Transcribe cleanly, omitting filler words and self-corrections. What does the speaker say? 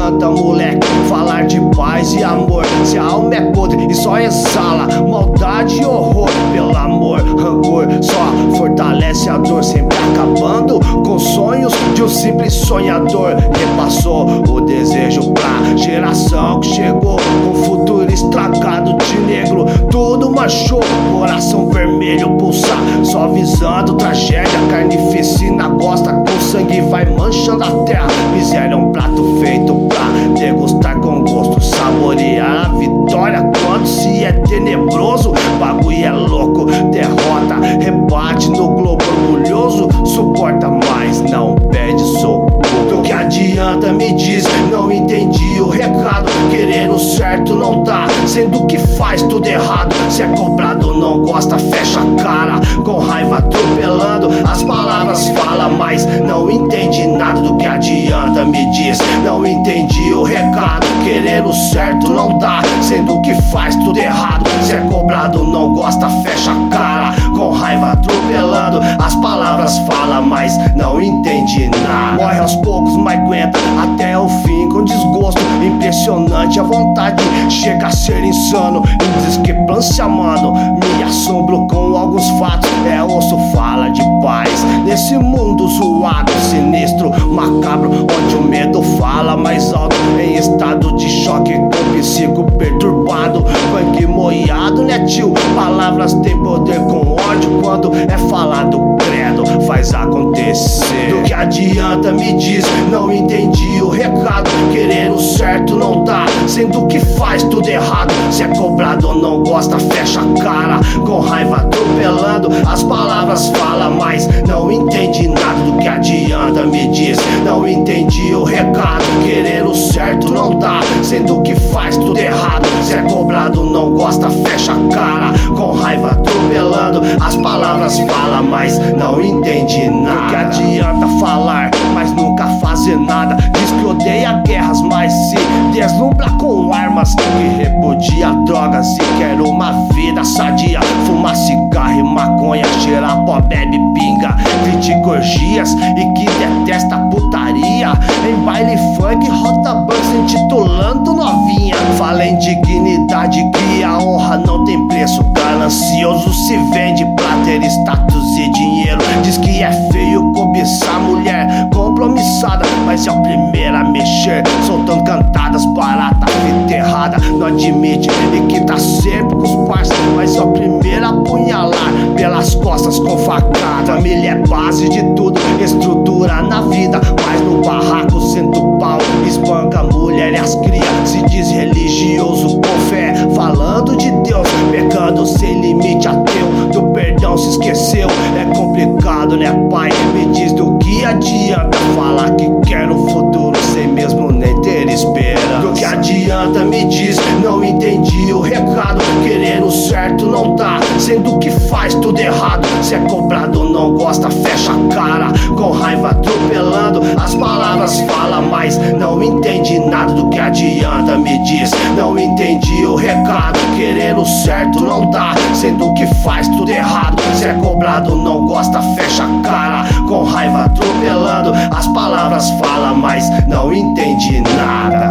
adianta, moleque, falar de paz e amor, se a alma é podre e só exala maldade e horror. Pelo amor, rancor só fortalece a dor, sempre acabando com sonhos de um simples sonhador. Repassou o desejo pra geração que chegou com futuro estragado de negro. Tudo manchou, coração vermelho pulsar, só visando tragédia. Carnificina gosta, com sangue vai manchando a terra. Miséria é um prato feito pra degustar com gosto, saborear a vitória quando se é tenebroso. Bagulho é louco, derrota, rebate no globo orgulhoso. Suporta, mas não pede socorro. Do que adianta, me diz, não entendi o recado. Querendo certo não dá, sendo que faz tudo errado. Se é cobrado não gosta, fecha a cara, com raiva atropelando. As palavras fala, mas não entende nada. Do que adianta, me diz, não entendi o recado. Querendo certo não dá, sendo que faz tudo errado. Se é cobrado não gosta, fecha a cara, com raiva atropelando. As palavras fala, mas não entende nada. Morre aos poucos, mas aguenta até o fim com desgosto impressionante. A vontade chega a ser insano, em discrepância, mano. Me assombro com alguns fatos, é osso, fala de paz nesse mundo zoado, sinistro, macabro, onde o medo fala mais alto. Em estado de choque, com psico perturbado, funk moiado, né tio? Palavras têm poder com ódio, quando é falado credo, faz acontecer. Do que adianta, me diz, não entendi o recado. Querendo certo não dá, sendo que faz tudo errado. Se é cobrado não gosta, fecha a cara, com raiva atropelando. As palavras fala, mas não entende nada. Do que adianta, me diz, não entendi o recado. Querendo certo não dá, sendo que faz tudo errado. Se é cobrado não gosta, fecha a cara, com raiva atropelando. As palavras fala, mas não entende nada. Do que adianta falar, mas nunca fazer nada. Diz que odeia guerras, mas se deslumbra com armas. Que repudia drogas e quer uma vida sadia. Fuma cigarro e maconha, cheira pó, bebe pinga. Critica orgias e que detesta putaria. Em baile funk, rota banks intitulando novinha. Fala em dignidade, que a honra não tem preço. Ganancioso se vende pra ter status e dinheiro. Diz que é feio cobiçar mulher compromissada, mas é o primeiro a mexer, soltando cantadas baratas, fita errada. Não admite e que tá sempre com os parceiros, mas é o primeiro a apunhalar pelas costas com facada. Família é base de tudo, estrutura na vida, mas no barraco senta o pau, espanca a mulher e as cria. Se diz religioso com fé, falando de Deus, pecando sem limite, ateu, do perdão se esqueceu. É complicado, né, pai? Me diz, do que adianta falar que quer um futuro sem mesmo nem ter esperança? Do que adianta, me diz, não entendi o recado. Querendo certo não dá, sendo que faz tudo errado. Se é cobrado não gosta, fecha a cara, com raiva atropelando. As palavras fala, mas não entende nada. Do que adianta, me diz, não entendi o recado. Querendo certo não dá, sendo que faz tudo errado. Se é cobrado não gosta, fecha a cara, com raiva atropelando. As palavras fala, mas não entende nada.